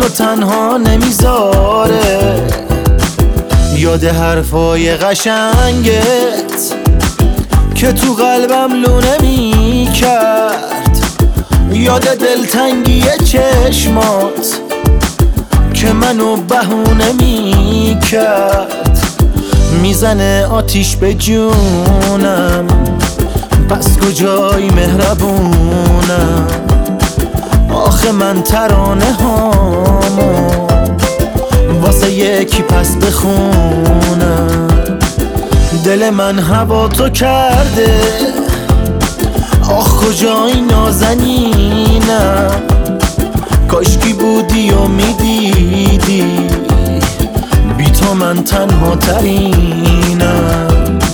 منو تنها نمیذاره. یاد حرفای قشنگت که تو قلبم لونه میکرد، یاد دلتنگی چشمات که منو بهونه میکرد. میزنه آتیش به جونم، پس کجای مهربونم؟ آخه من ترانه هامو واسه یکی پس بخونم. دل من هوا تو کرده، آخ کجای نازنینم؟ کاشکی بودی و میدیدی بی تو من تنها ترینم.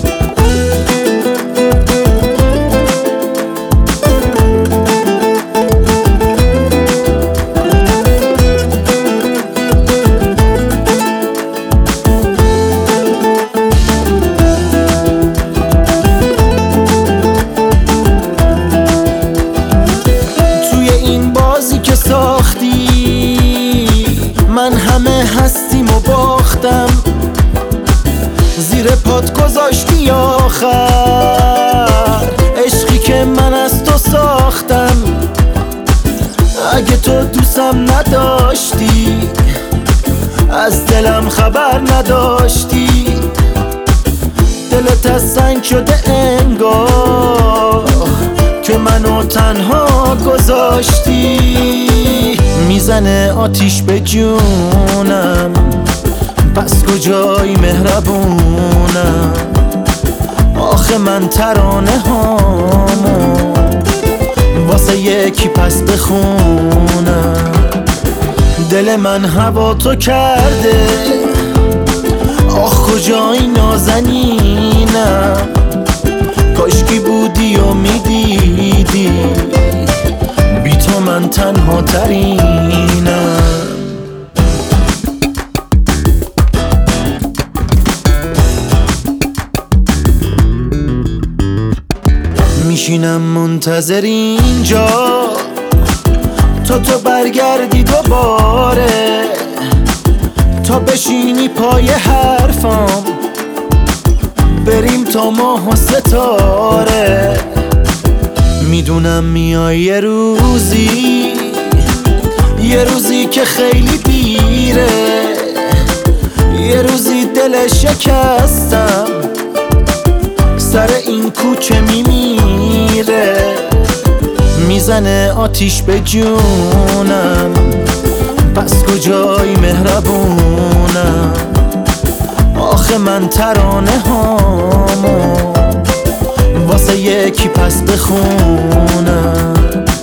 که ساختی من همه هستیم و باختم، زیر پات گذاشتی آخر عشقی که من از تو ساختم. اگه تو دوستم نداشتی از دلم خبر نداشتی، دلت از سنگ شده انگار که منو تنها گذاشتی. میزنه آتیش به جونم، پس کجای مهربونم؟ آخه من ترانه هامو واسه یکی پس بخونم. دل من هوا تو کرده، آخ کجای نازنینم؟ کاشکی بودی و میدیدی بی تو من تنها ترینم. میشینم منتظر اینجا تو برگردی دوباره، تا بشینی پای حرفام بریم تا ماه و ستاره. میدونم میای یه روزی که خیلی دیره، یه روزی دل شکستم سر این کوچه میمیره. میزنه آتیش به جونم، پس کجای مهربونم؟ آخه من ترانه هامو واسه یکی پس بخونم.